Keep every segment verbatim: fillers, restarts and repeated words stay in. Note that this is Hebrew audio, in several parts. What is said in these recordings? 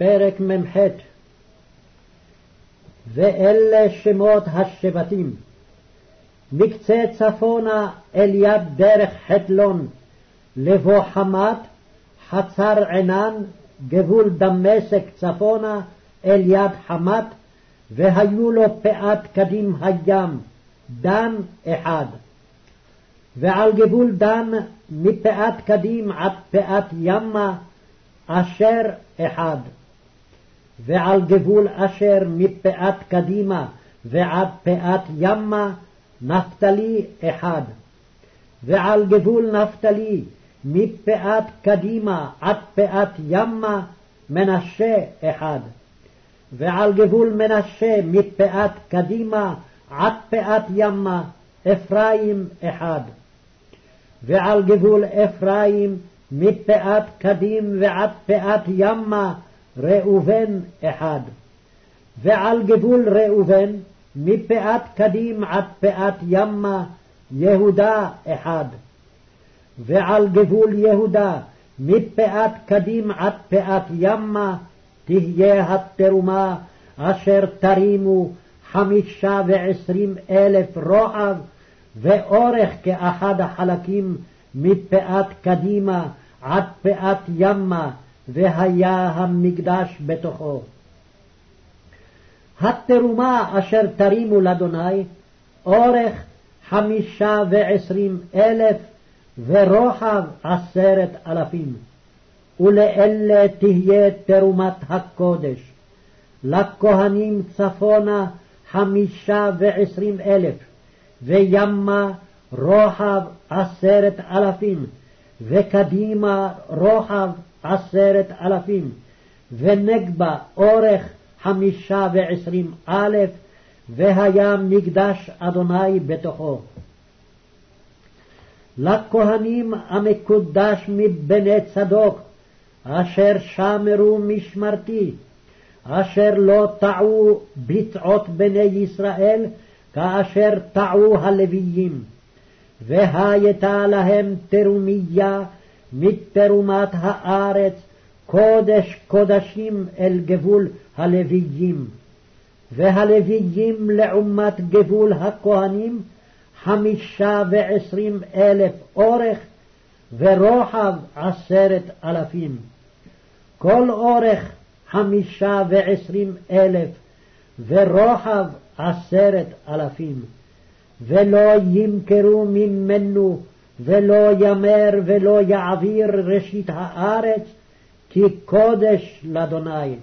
פרק מ"ח. ואלה שמות השבטים: מקצה צפונה אל יד דרך חתלון, לבוא חמת, חצר עינן, גבול דמשק צפונה אל יד חמת, והיו לו פאת קדים הים, דן אחד. ועל גבול דן מפאת קדים עד פאת ימה, אשר אחד. ועל גבול אשר מפאת קדימה ועד פאת ימה, נפתלי אחד. ועל גבול נפתלי מפאת קדימה עד פאת ימה, מנשה אחד. ועל גבול מנשה מפאת קדימה עד פאת ימה, אפרים אחד. ועל גבול אפרים מפאת קדים ועד פאת ימה, ראובן אחד. ועל גבול ראובן מפאת קדים עד פאת ימה, יהודה אחד. ועל גבול יהודה מפאת קדים עד פאת ימה, תהיה התרומה אשר תרימו חמישה ועשרים אלף רוחב, ואורך כאחד החלקים מפאת קדימה עד פאת ימה, והיה המקדש בתוכו. התרומה אשר תרימו לאדוני, אורך חמישה ועשרים אלף, ורוחב עשרת אלפים. ולאלה תהיה תרומת הקודש: לכהנים צפונה חמישה ועשרים אלף, וימה רוחב עשרת אלפים, וקדימה רוחב עשרת אלפים, ונגבה אורך חמישה ועשרים אלף, והיה מקדש אדוני בתוכו. לכהנים המקודש מבני צדוק, אשר שמרו משמרתי, אשר לא טעו ביצעות בני ישראל, כאשר טעו הלוויים. והייתה להם תרומיה מתרומת הארץ, קודש קודשים אל גבול הלוויים. והלוויים לעומת גבול הכהנים, חמישה ועשרים אלף אורך, ורוחב עשרת אלפים. כל אורך חמישה ועשרים אלף, ורוחב עשרת אלפים. ולא ימכרו ממנו, ולא ימר ולא יעביר ראשית הארץ, כי קודש לאדוני.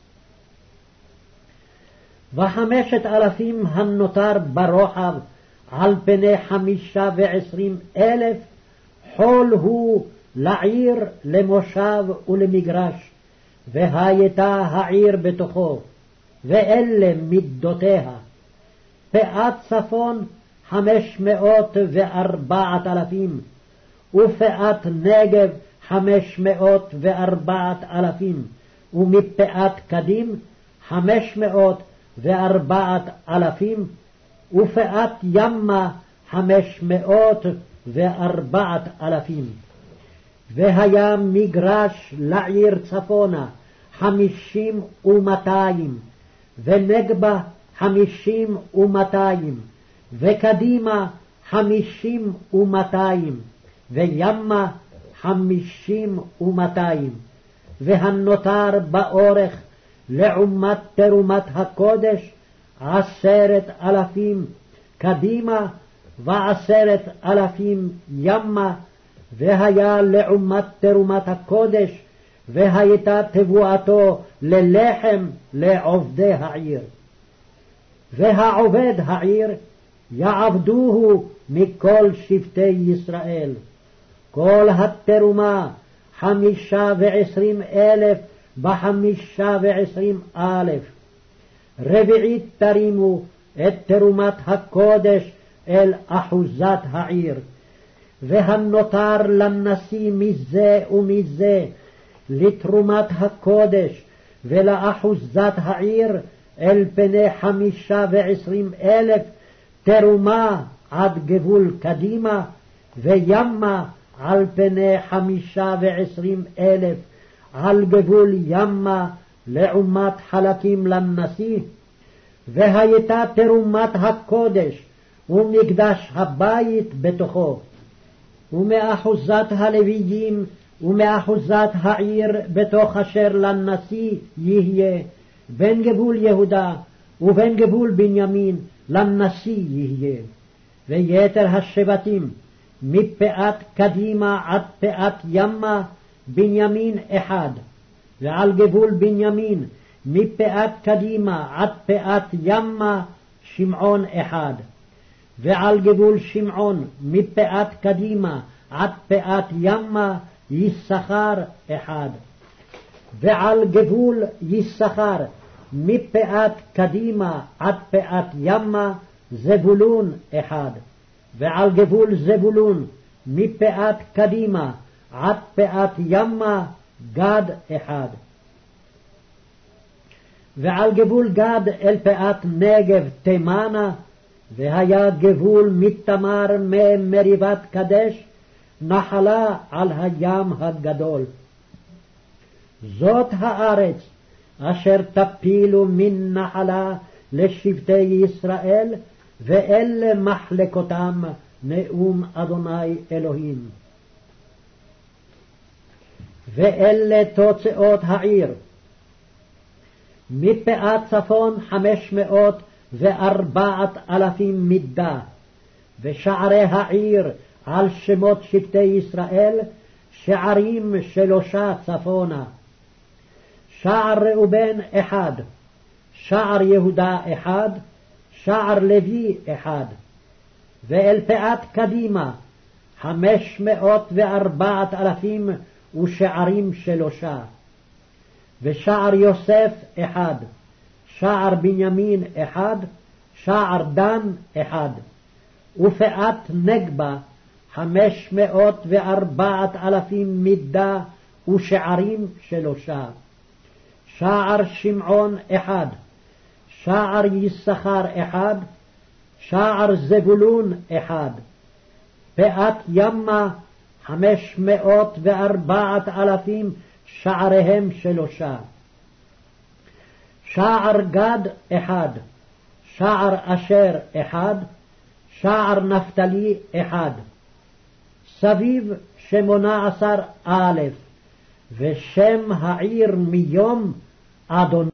וחמשת אלפים הנותר ברוחב על פני חמישה ועשרים אלף, חול הוא לעיר, למושב ולמגרש, והייתה העיר בתוכו, ואלה מידותיה: פאת צפון חמש מאות וארבעת אלפים, ופאת נגב חמש מאות וארבעת אלפים, ומפאת קדים חמש מאות וארבעת אלפים, ופאת ימה חמש מאות וארבעת אלפים. והיה מגרש לעיר צפונה חמישים ומאתיים, ונגבה חמישים ומאתיים, וקדימה חמישים ומאתיים, וימה חמישים ומאתיים. והנותר באורך לעומת תרומת הקודש עשרת אלפים קדימה, ועשרת אלפים ימה. והיה לעומת תרומת הקודש, והייתה תבואתו ללחם לעובדי העיר. והעובד העיר יעבדוהו מכל שבטי ישראל. כל התרומה חמישה ועשרים אלף בחמישה ועשרים אלף. רביעית תרימו את תרומת הקודש אל אחוזת העיר. והנותר לנשיא מזה ומזה לתרומת הקודש ולאחוזת העיר אל פני חמישה ועשרים אלף, תרומה עד גבול קדימה, וימה על פני חמישה ועשרים אלף, על גבול ימה לעומת חלקים לנשיא, והייתה תרומת הקודש ומקדש הבית בתוכו, ומאחוזת הלוויים ומאחוזת העיר בתוך אשר לנשיא יהיה, בין גבול יהודה ובין גבול בנימין לנשיא יהיה. ויתר השבטים מפאת קדימה עד פאת ימה בנימין אחד, ועל גבול בנימין מפאת קדימה עד פאת ימה שמעון אחד, ועל גבול שמעון מפאת קדימה עד פאת ימה יששכר אחד, ועל גבול יששכר מפאת קדימה עד פאת ימה זבולון אחד, ועל גבול זבולון מפאת קדימה עד פאת ימה גד אחד, ועל גבול גד אל פאת נגב תימנה, והיה גבול מתמר ממריבת קדש נחלה על הים הגדול. זאת הארץ אשר תפילו מן נחלה לשבטי ישראל, ואלה מחלקותם נאום אדוני אלוהים. ואלה תוצאות העיר: מפאת צפון חמש מאות וארבעת אלפים מידה, ושערי העיר על שמות שבטי ישראל, שערים שלושה צפונה: שער ראובן אחד, שער יהודה אחד, שער לוי אחד. ואל פאת קדימה חמש מאות וארבעת אלפים ושערים שלושה, ושער יוסף אחד, שער בנימין אחד, שער דן אחד, ופאת נגבה חמש מאות וארבעת אלפים מידה ושערים שלושה, שער שמעון אחד, שער יששכר אחד, שער זבולון אחד, פאת ימה חמש מאות וארבעת אלפים שעריהם שלושה, שער גד אחד, שער אשר אחד, שער נפתלי אחד, סביב שמונה עשר א', ושם העיר מיום אדוני.